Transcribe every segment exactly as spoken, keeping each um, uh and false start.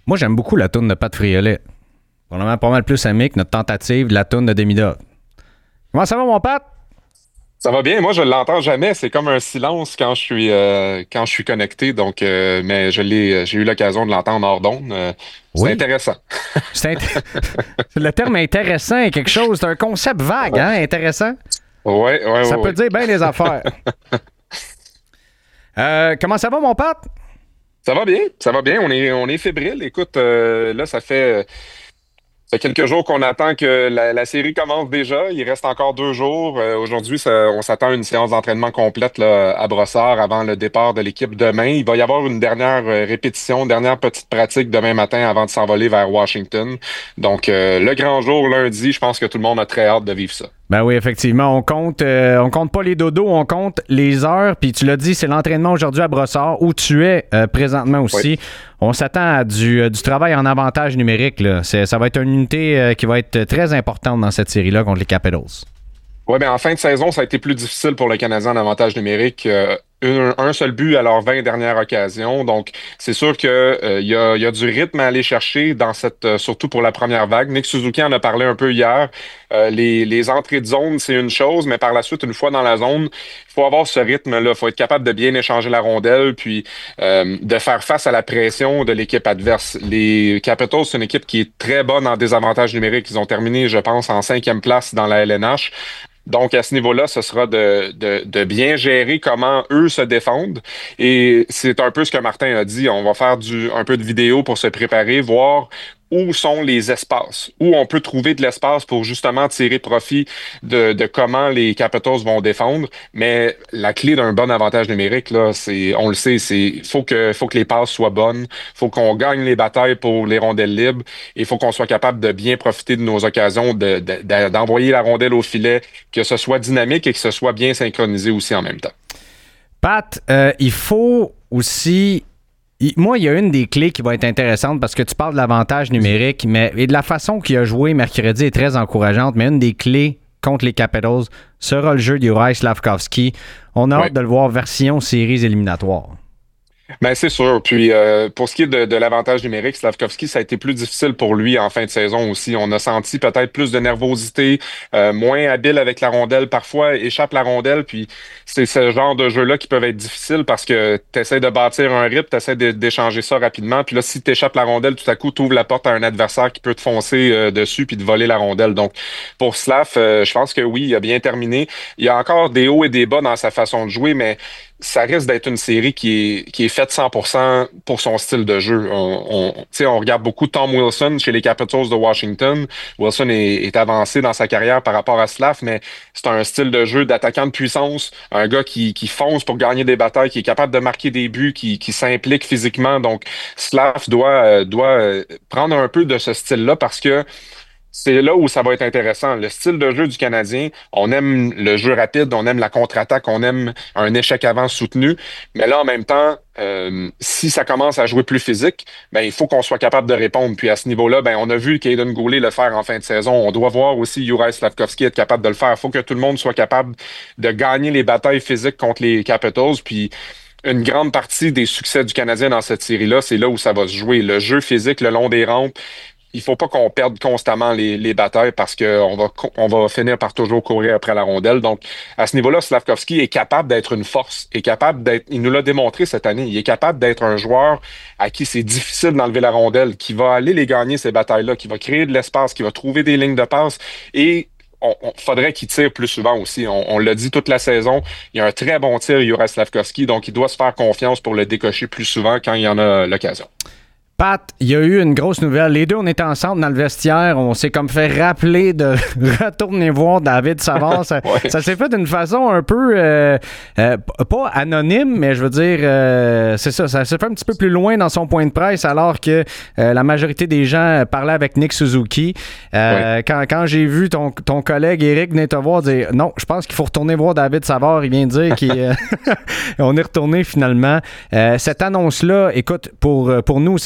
Moi, j'aime beaucoup la toune de Pat Friolet. Probablement pas mal plus amique, notre tentative de la toune de Demida. Comment ça va, mon Pat? Ça va bien, moi je l'entends jamais, c'est comme un silence quand je suis euh, quand je suis connecté, donc euh, mais je l'ai j'ai eu l'occasion de l'entendre hors d'onde. Euh, c'est Oui. intéressant. C'est int- Le terme intéressant est quelque chose, c'est un concept vague, hein, intéressant. Ouais, ouais, Ça ouais, peut ouais. dire bien des affaires. Euh, comment ça va, mon Pat? Ça va bien, ça va bien, on est on est fébrile. Écoute, euh, là ça fait Ça fait quelques jours qu'on attend que la, la série commence déjà. Il reste encore deux jours. Euh, aujourd'hui, ça- on s'attend à une séance d'entraînement complète là, à Brossard avant le départ de l'équipe demain. Il va y avoir une dernière euh, répétition, dernière petite pratique demain matin avant de s'envoler vers Washington. Donc, euh, le grand jour lundi, je pense que tout le monde a très hâte de vivre ça. Ben oui, effectivement, on compte euh, on compte pas les dodos, on compte les heures. Puis tu l'as dit, c'est l'entraînement aujourd'hui à Brossard où tu es euh, présentement aussi. Oui. On s'attend à du, euh, du travail en avantage numérique. Là. C'est, ça va être une unité euh, qui va être très importante dans cette série-là contre les Capitals. Oui, bien en fin de saison, ça a été plus difficile pour le Canadien en avantage numérique. Euh, un, un seul but à leurs vingt dernières occasions. Donc, c'est sûr qu'il euh, y, a, y a du rythme à aller chercher dans cette, euh, surtout pour la première vague. Nick Suzuki en a parlé un peu hier. Euh, les, les entrées de zone, c'est une chose, mais par la suite, une fois dans la zone, il faut avoir ce rythme-là. Il faut être capable de bien échanger la rondelle, puis euh, de faire face à la pression de l'équipe adverse. Les Capitals, c'est une équipe qui est très bonne en désavantage numérique. Ils ont terminé, je pense, en cinquième place dans la L N H. Donc, à ce niveau-là, ce sera de, de, de bien gérer comment eux se défendent. Et c'est un peu ce que Martin a dit. On va faire du, un peu de vidéo pour se préparer, voir où sont les espaces, où on peut trouver de l'espace pour justement tirer profit de, de comment les Capitals vont défendre. Mais la clé d'un bon avantage numérique, là, c'est, on le sait, c'est faut que, faut que les passes soient bonnes, faut qu'on gagne les batailles pour les rondelles libres, et il faut qu'on soit capable de bien profiter de nos occasions, de, de, de- d'envoyer la rondelle au filet, que ce soit dynamique et que ce soit bien synchronisé aussi en même temps. Pat, euh, il faut aussi... il- Moi, il y a une des clés qui va être intéressante parce que tu parles de l'avantage numérique, mais et de la façon qu'il a joué mercredi est très encourageante, mais une des clés contre les Capitals sera le jeu d'Juraj Slafkovský. On a Ouais. hâte de le voir version séries éliminatoires. Ben, c'est sûr. Puis euh, pour ce qui est de, de l'avantage numérique, Slafkovský, ça a été plus difficile pour lui en fin de saison aussi. On a senti peut-être plus de nervosité, euh, moins habile avec la rondelle. Parfois, échappe la rondelle. Puis c'est ce genre de jeu-là qui peuvent être difficiles parce que tu essaies de bâtir un rythme, tu essaies d'échanger ça rapidement. Puis là, si tu échappes la rondelle, tout à coup, tu ouvres la porte à un adversaire qui peut te foncer euh, dessus puis te voler la rondelle. Donc, pour Slav, euh, je pense que oui, il a bien terminé. Il y a encore des hauts et des bas dans sa façon de jouer, mais ça risque d'être une série qui est, qui est faite cent pour cent pour son style de jeu. On, on, tu sais, on regarde beaucoup Tom Wilson chez les Capitals de Washington. Wilson est, est avancé dans sa carrière par rapport à Slav, mais c'est un style de jeu d'attaquant de puissance, un gars qui, qui fonce pour gagner des batailles, qui est capable de marquer des buts, qui, qui s'implique physiquement. Donc, Slav doit, euh, doit euh, prendre un peu de ce style-là parce que c'est là où ça va être intéressant. Le style de jeu du Canadien, on aime le jeu rapide, on aime la contre-attaque, on aime un échec avant soutenu. Mais là, en même temps, euh, si ça commence à jouer plus physique, ben, il faut qu'on soit capable de répondre. Puis à ce niveau-là, ben, on a vu Caden Goulet le faire en fin de saison. On doit voir aussi Juraj Slafkovský être capable de le faire. Il faut que tout le monde soit capable de gagner les batailles physiques contre les Capitals. Puis une grande partie des succès du Canadien dans cette série-là, c'est là où ça va se jouer. Le jeu physique le long des rampes. Il faut pas qu'on perde constamment les, les batailles parce qu'on va, on va finir par toujours courir après la rondelle. Donc, à ce niveau-là, Slafkovský est capable d'être une force, est capable d'être, il nous l'a démontré cette année, il est capable d'être un joueur à qui c'est difficile d'enlever la rondelle, qui va aller les gagner ces batailles-là, qui va créer de l'espace, qui va trouver des lignes de passe et on, on faudrait qu'il tire plus souvent aussi. On, on l'a dit toute la saison, il y a un très bon tir, Juraj Slafkovský, donc il doit se faire confiance pour le décocher plus souvent quand il y en a l'occasion. Pat, il y a eu une grosse nouvelle. Les deux, on était ensemble dans le vestiaire. On s'est comme fait rappeler de retourner voir David Savard. Ça, Ouais. ça s'est fait d'une façon un peu, euh, euh, pas anonyme, mais je veux dire, euh, c'est ça, ça s'est fait un petit peu plus loin dans son point de presse alors que euh, la majorité des gens parlaient avec Nick Suzuki. Euh, Ouais. Quand, quand j'ai vu ton, ton collègue Eric venir te voir dire non, je pense qu'il faut retourner voir David Savard, il vient de dire qu'on est retourné finalement. Euh, cette annonce-là, écoute, pour, pour nous, c'est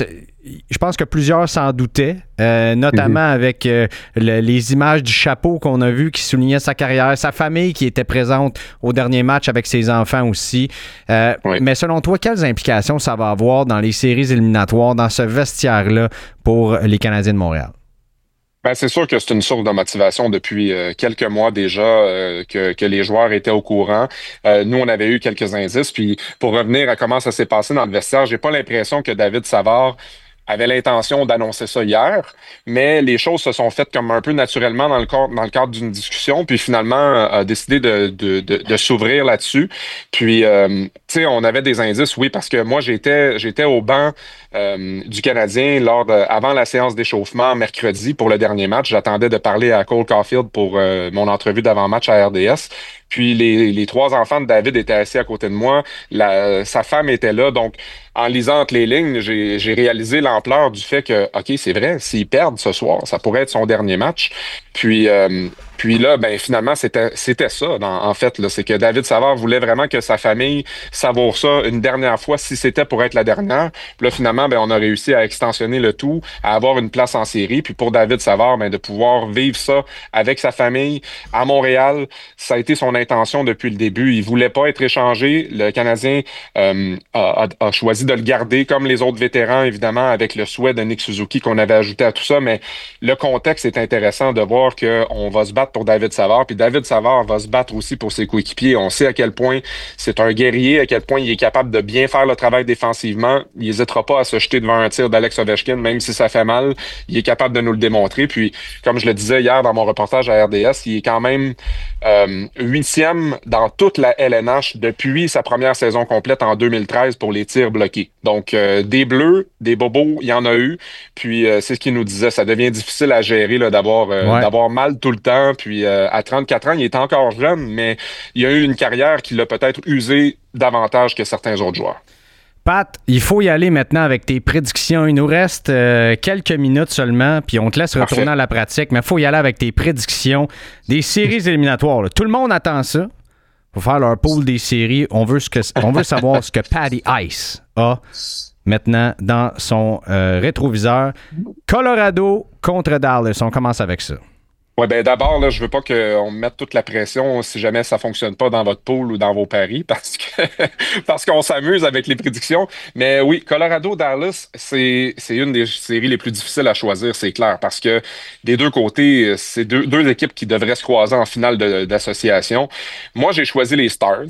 je pense que plusieurs s'en doutaient, euh, notamment mm-hmm. avec euh, le, les images du chapeau qu'on a vu qui soulignait sa carrière, sa famille qui était présente au dernier match avec ses enfants aussi. Euh, oui. Mais selon toi, quelles implications ça va avoir dans les séries éliminatoires, dans ce vestiaire-là pour les Canadiens de Montréal? Ben, c'est sûr que c'est une source de motivation depuis euh, quelques mois déjà euh, que, que les joueurs étaient au courant. Euh, nous, on avait eu quelques indices. Puis pour revenir à comment ça s'est passé dans le vestiaire, j'ai pas l'impression que David Savard avait l'intention d'annoncer ça hier, mais les choses se sont faites comme un peu naturellement dans le cadre, dans le cadre d'une discussion, puis finalement a décidé de, de, de, de s'ouvrir là-dessus. Puis, euh, tu sais, on avait des indices, oui, parce que moi, j'étais j'étais au banc euh, du Canadien lors de, avant la séance d'échauffement mercredi pour le dernier match. J'attendais de parler à Cole Caulfield pour euh, mon entrevue d'avant-match à R D S. Puis les, les trois enfants de David étaient assis à côté de moi. La, sa femme était là. Donc, en lisant entre les lignes, j'ai, j'ai réalisé l'ampleur du fait que, OK, c'est vrai, s'ils perdent ce soir, ça pourrait être son dernier match. Puis, euh, puis là, ben finalement, c'était c'était ça, dans, en fait. Là, c'est que David Savard voulait vraiment que sa famille savoure ça une dernière fois, si c'était pour être la dernière. Puis là, finalement, ben on a réussi à extensionner le tout, à avoir une place en série. Puis pour David Savard, ben de pouvoir vivre ça avec sa famille à Montréal, ça a été son intention depuis le début. Il voulait pas être échangé. Le Canadien euh, a, a, a choisi de le garder, comme les autres vétérans, évidemment, avec le souhait de Nick Suzuki qu'on avait ajouté à tout ça. Mais le contexte est intéressant de voir qu'on va se battre pour David Savard, puis David Savard va se battre aussi pour ses coéquipiers. On sait à quel point c'est un guerrier, à quel point il est capable de bien faire le travail défensivement. Il n'hésitera pas à se jeter devant un tir d'Alex Ovechkin, même si ça fait mal. Il est capable de nous le démontrer. Puis, comme je le disais hier dans mon reportage à R D S, il est quand même euh, huitième dans toute la L N H depuis sa première saison complète en deux mille treize pour les tirs bloqués. Donc, euh, des bleus, des bobos, il y en a eu. Puis, euh, c'est ce qu'il nous disait. Ça devient difficile à gérer là, d'avoir, euh, ouais. d'avoir mal tout le temps. Puis, euh, à trente-quatre ans, il est encore jeune, mais il a eu une carrière qui l'a peut-être usé davantage que certains autres joueurs. Pat, il faut y aller maintenant avec tes prédictions. Il nous reste euh, quelques minutes seulement, puis on te laisse retourner Parfait. à la pratique, mais il faut y aller avec tes prédictions des séries éliminatoires. Là. Tout le monde attend ça pour faire leur pool des séries. On veut, ce que, on veut savoir ce que Patty Ice a maintenant dans son euh, rétroviseur. Colorado contre Dallas. On commence avec ça. Ouais, ben d'abord, là, je veux pas qu'on me mette toute la pression si jamais ça fonctionne pas dans votre pool ou dans vos paris, parce que parce qu'on s'amuse avec les prédictions. Mais oui, Colorado-Dallas, c'est c'est une des séries les plus difficiles à choisir, c'est clair, parce que des deux côtés, c'est deux, deux équipes qui devraient se croiser en finale de, d'association. Moi, j'ai choisi les Stars.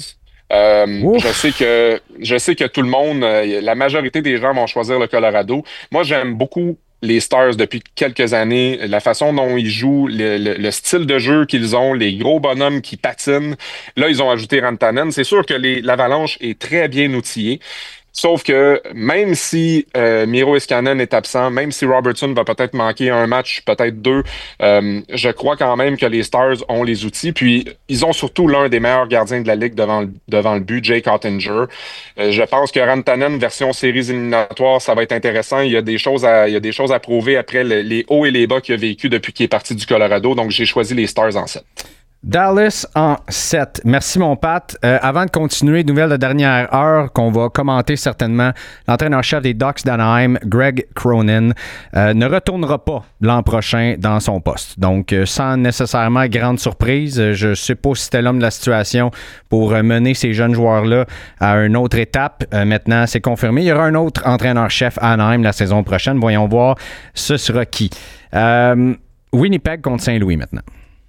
Euh, je sais que je sais que tout le monde, la majorité des gens vont choisir le Colorado. Moi, j'aime beaucoup les Stars depuis quelques années, la façon dont ils jouent, le, le, le style de jeu qu'ils ont, les gros bonhommes qui patinent. Là, ils ont ajouté Rantanen. C'est sûr que les, l'Avalanche est très bien outillée. Sauf que même si euh, Miro Heiskanen est absent, même si Robertson va peut-être manquer un match, peut-être deux, euh, je crois quand même que les Stars ont les outils. Puis ils ont surtout l'un des meilleurs gardiens de la Ligue devant le, devant le but, Jake Oettinger. Euh, je pense que Rantanen, version séries éliminatoires, ça va être intéressant. Il y a des choses à, il y a des choses à prouver après le, les hauts et les bas qu'il a vécu depuis qu'il est parti du Colorado. Donc j'ai choisi les Stars en sept. Dallas en sept. Merci, mon Pat. Euh, avant de continuer, nouvelle de dernière heure qu'on va commenter certainement, l'entraîneur-chef des Ducks d'Anaheim, Greg Cronin, euh, ne retournera pas l'an prochain dans son poste. Donc, euh, sans nécessairement grande surprise, je ne sais pas si c'était l'homme de la situation pour euh, mener ces jeunes joueurs-là à une autre étape. Euh, maintenant, c'est confirmé. Il y aura un autre entraîneur-chef à Anaheim la saison prochaine. Voyons voir, ce sera qui. Euh, Winnipeg contre Saint-Louis maintenant.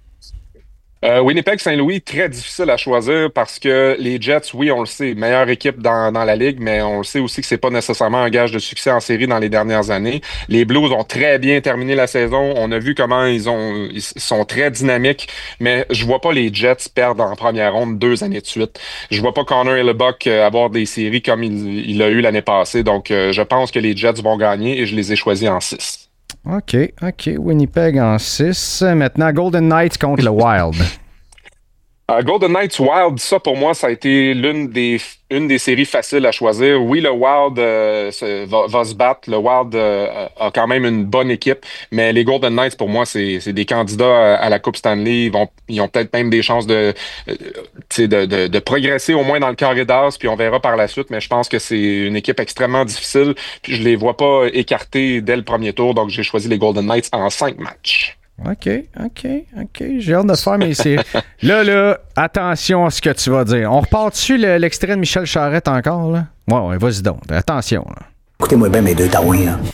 Euh, Winnipeg-Saint-Louis, très difficile à choisir parce que les Jets, oui, on le sait, meilleure équipe dans, dans la Ligue, mais on le sait aussi que c'est pas nécessairement un gage de succès en série dans les dernières années. Les Blues ont très bien terminé la saison. On a vu comment ils ont ils sont très dynamiques, mais je vois pas les Jets perdre en première ronde deux années de suite. Je vois pas Connor Hellebuyck avoir des séries comme il, il a eu l'année passée. Donc, euh, je pense que les Jets vont gagner et je les ai choisis en six. OK, OK. Winnipeg en six. Maintenant, Golden Knights contre le Wild. Euh, Golden Knights Wild, ça pour moi, ça a été l'une des une des séries faciles à choisir. Oui, le Wild euh, se- va, va se battre. Le Wild euh, a quand même une bonne équipe, mais les Golden Knights, pour moi, c'est c'est des candidats à, à la Coupe Stanley. Ils vont ils ont peut-être même des chances de, euh, tu sais, de, de, de progresser au moins dans le carré d'as, puis on verra par la suite. Mais je pense que c'est une équipe extrêmement difficile. Puis je les vois pas écartés dès le premier tour, donc j'ai choisi les Golden Knights en cinq matchs. OK, OK, OK. J'ai hâte de faire mes séries. Là, là, attention à ce que tu vas dire. On repart dessus le, l'extrait de Michel Charette encore, là? Ouais, ouais, vas-y donc. Attention, là. Écoutez-moi bien mes deux taouins, là.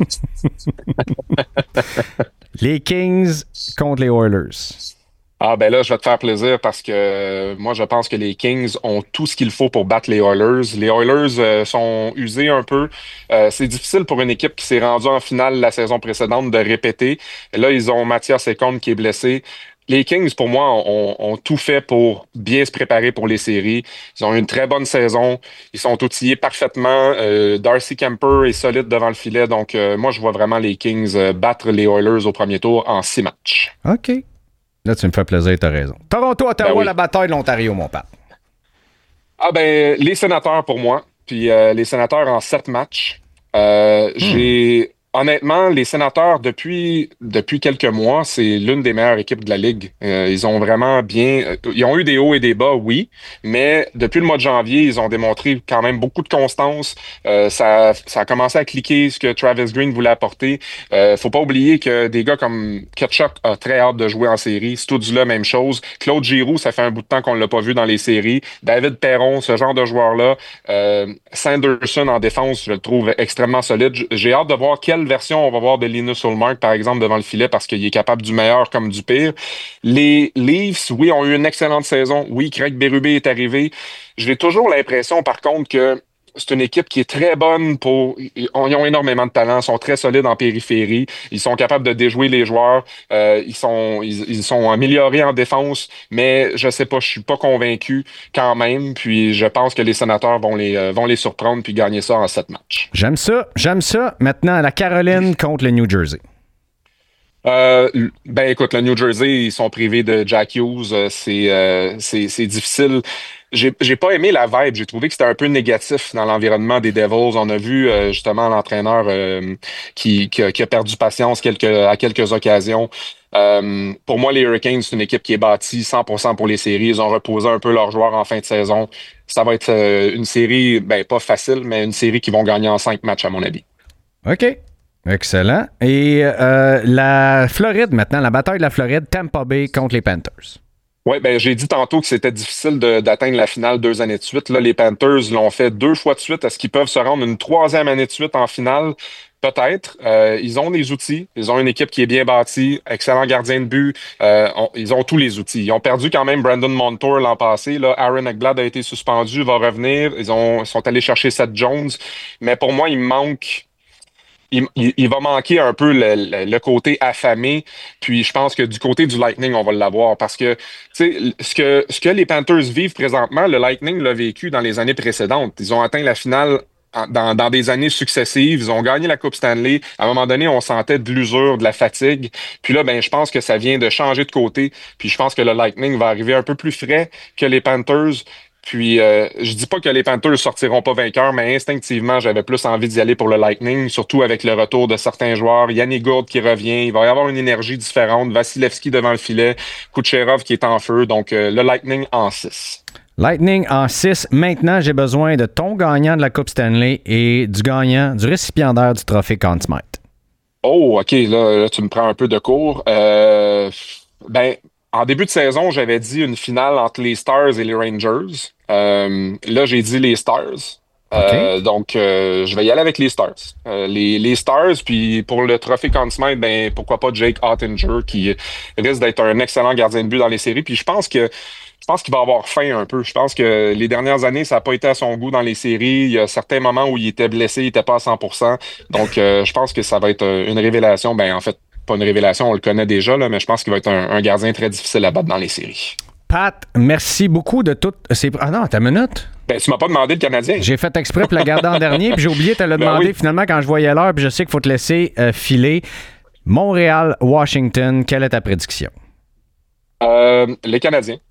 Les Kings contre les Oilers. Ah ben là, je vais te faire plaisir parce que euh, moi, je pense que les Kings ont tout ce qu'il faut pour battre les Oilers. Les Oilers euh, sont usés un peu. Euh, c'est difficile pour une équipe qui s'est rendue en finale la saison précédente de répéter. Et là, ils ont Mathias Ekholm qui est blessé. Les Kings, pour moi, ont, ont tout fait pour bien se préparer pour les séries. Ils ont eu une très bonne saison. Ils sont outillés parfaitement. Euh, Darcy Kemper est solide devant le filet. Donc, euh, moi, je vois vraiment les Kings euh, battre les Oilers au premier tour en six matchs. OK. Là, tu me fais plaisir, t'as raison. Toronto-Ottawa, ben oui. La bataille de l'Ontario, mon père. Ah ben, les Sénateurs pour moi. Puis euh, les Sénateurs en sept matchs. Euh, hmm. J'ai honnêtement, les Sénateurs, depuis, depuis quelques mois, c'est l'une des meilleures équipes de la Ligue. Euh, ils ont vraiment bien... Ils ont eu des hauts et des bas, oui, mais depuis le mois de janvier, ils ont démontré quand même beaucoup de constance. Euh, ça, ça a commencé à cliquer ce que Travis Green voulait apporter. Euh, faut pas oublier que des gars comme Tkachuk a très hâte de jouer en série. Stoudzula, même chose. Claude Giroux, ça fait un bout de temps qu'on l'a pas vu dans les séries. David Perron, ce genre de joueur-là. Euh, Sanderson en défense, je le trouve extrêmement solide. J'ai hâte de voir quelle version on va voir de Linus Ullmark, par exemple, devant le filet, parce qu'il est capable du meilleur comme du pire. Les Leafs, oui, ont eu une excellente saison. Oui, Craig Berube est arrivé. J'ai toujours l'impression, par contre, que c'est une équipe qui est très bonne pour... Ils ont énormément de talent, sont très solides en périphérie. Ils sont capables de déjouer les joueurs. Euh, ils sont ils, ils sont améliorés en défense, mais je sais pas, je suis pas convaincu quand même. Puis je pense que les Sénateurs vont les, euh, vont les surprendre puis gagner ça en sept matchs. J'aime ça, j'aime ça. Maintenant, la Caroline contre le New Jersey. Euh, ben écoute, le New Jersey, ils sont privés de Jack Hughes. C'est, euh, c'est, c'est difficile. J'ai, j'ai pas aimé la vibe. J'ai trouvé que c'était un peu négatif dans l'environnement des Devils. On a vu euh, justement l'entraîneur euh, qui, qui, a, qui a perdu patience quelques, à quelques occasions. Euh, pour moi, les Hurricanes, c'est une équipe qui est bâtie cent pour cent pour les séries. Ils ont reposé un peu leurs joueurs en fin de saison. Ça va être euh, une série, ben pas facile, mais une série qui vont gagner en cinq matchs à mon avis. OK. Excellent. Et euh, la Floride maintenant, la bataille de la Floride, Tampa Bay contre les Panthers. Oui, ben j'ai dit tantôt que c'était difficile de, d'atteindre la finale deux années de suite. Là, les Panthers l'ont fait deux fois de suite. Est-ce qu'ils peuvent se rendre une troisième année de suite en finale? Peut-être. Euh, ils ont des outils. Ils ont une équipe qui est bien bâtie, excellent gardien de but. Euh, on, ils ont tous les outils. Ils ont perdu quand même Brandon Montour l'an passé. Là, Aaron Ekblad a été suspendu, va revenir. Ils ont ils sont allés chercher Seth Jones. Mais pour moi, il manque... Il, il, il va manquer un peu le, le, le côté affamé. Puis je pense que du côté du Lightning, on va l'avoir. Parce que, tu sais, ce que, ce que les Panthers vivent présentement, le Lightning l'a vécu dans les années précédentes. Ils ont atteint la finale dans, dans des années successives. Ils ont gagné la Coupe Stanley. À un moment donné, on sentait de l'usure, de la fatigue. Puis là, ben, je pense que ça vient de changer de côté. Puis je pense que le Lightning va arriver un peu plus frais que les Panthers. Puis, euh, je dis pas que les Panthers sortiront pas vainqueurs, mais instinctivement, j'avais plus envie d'y aller pour le Lightning, surtout avec le retour de certains joueurs. Yannick Gourde qui revient, il va y avoir une énergie différente. Vasilevski devant le filet, Kucherov qui est en feu. Donc, euh, le Lightning en six. Lightning en six. Maintenant, j'ai besoin de ton gagnant de la Coupe Stanley et du gagnant, du récipiendaire du trophée Conn Smythe. Oh, OK, là, là, tu me prends un peu de cours. Euh, ben... En début de saison, j'avais dit une finale entre les Stars et les Rangers. Euh, là, j'ai dit les Stars. Okay. Euh, donc, euh, je vais y aller avec les Stars. Euh, les, les Stars, puis pour le trophée Conn Smythe, ben pourquoi pas Jake Oettinger, qui risque d'être un excellent gardien de but dans les séries. Puis je pense que je pense qu'il va avoir faim un peu. Je pense que les dernières années, ça n'a pas été à son goût dans les séries. Il y a certains moments où il était blessé, il n'était pas à cent pour cent. Donc, euh, je pense que ça va être une révélation. Ben en fait, pas une révélation, on le connaît déjà, là, mais je pense qu'il va être un, un gardien très difficile à battre dans les séries. Pat, merci beaucoup de toutes ces... Ah non, t'as une minute? Ben, tu m'as pas demandé le Canadien. J'ai fait exprès pour la garder en dernier, puis j'ai oublié de te le ben demander oui. finalement quand je voyais l'heure, puis je sais qu'il faut te laisser euh, filer. Montréal, Washington, quelle est ta prédiction? Euh, les Canadiens.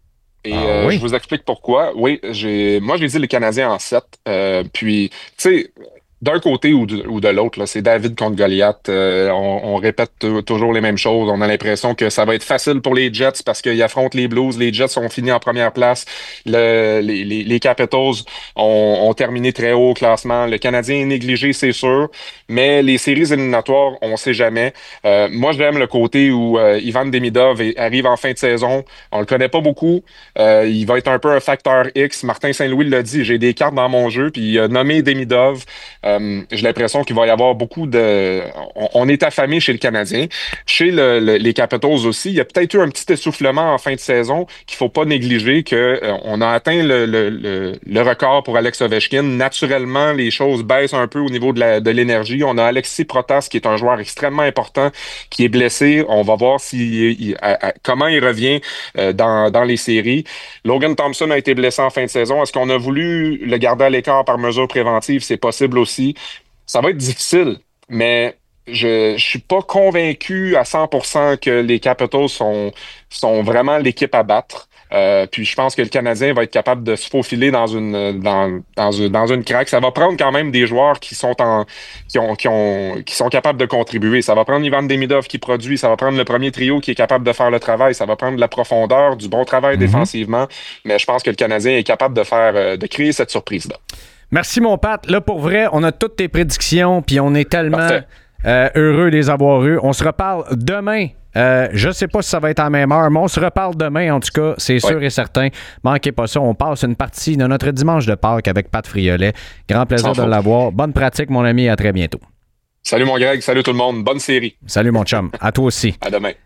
Et Ah, euh, oui? je vous explique pourquoi. Oui, j'ai, moi, j'ai dit les Canadiens en sept. Euh, puis, tu sais, d'un côté ou de, ou de l'autre, là, c'est David contre Goliath. Euh, on, on répète t- toujours les mêmes choses. On a l'impression que ça va être facile pour les Jets parce qu'ils affrontent les Blues. Les Jets ont fini en première place. Le- les, les, les Capitals ont, ont terminé très haut au classement. Le Canadien est négligé, c'est sûr. Mais les séries éliminatoires, on sait jamais. Euh, moi, j'aime le côté où euh, Ivan Demidov est- arrive en fin de saison. On le connaît pas beaucoup. Euh, il va être un peu un facteur X. Martin Saint-Louis l'a dit, j'ai des cartes dans mon jeu. Puis il a nommé Demidov. Euh, j'ai l'impression qu'il va y avoir beaucoup de... On, on est affamé chez le Canadien. Chez le- le- les Capitals aussi, il y a peut-être eu un petit essoufflement en fin de saison qu'il faut pas négliger, que euh, on a atteint le, le, le, le record pour Alex Ovechkin. Naturellement, les choses baissent un peu au niveau de la, de l'énergie. On a Alexis Protas, qui est un joueur extrêmement important, qui est blessé. On va voir si, il- à- à- comment il revient euh, dans, dans les séries. Logan Thompson a été blessé en fin de saison. Est-ce qu'on a voulu le garder à l'écart par mesure préventive? C'est possible aussi. Ça va être difficile, mais je je suis pas convaincu à cent pour cent que les Capitals sont, sont vraiment l'équipe à battre. Euh, puis je pense que le Canadien va être capable de se faufiler dans une dans, dans une dans une craque. Ça va prendre quand même des joueurs qui sont en qui ont qui ont qui sont capables de contribuer. Ça va prendre Ivan Demidov qui produit, ça va prendre le premier trio qui est capable de faire le travail, ça va prendre de la profondeur, du bon travail Mhm. défensivement, mais je pense que le Canadien est capable de faire euh, de créer cette surprise là. Merci, mon Pat. Là, pour vrai, on a toutes tes prédictions, puis on est tellement euh, heureux de les avoir eues. On se reparle demain. Euh, je ne sais pas si ça va être à la même heure, mais on se reparle demain, en tout cas, c'est sûr Ouais. et certain. Manquez pas ça. On passe une partie de notre dimanche de Pâques avec Pat Friolet. Grand plaisir Sans de faute. l'avoir. Bonne pratique, mon ami. À très bientôt. Salut mon Greg, salut tout le monde, bonne série. Salut, mon chum. À toi aussi. À demain.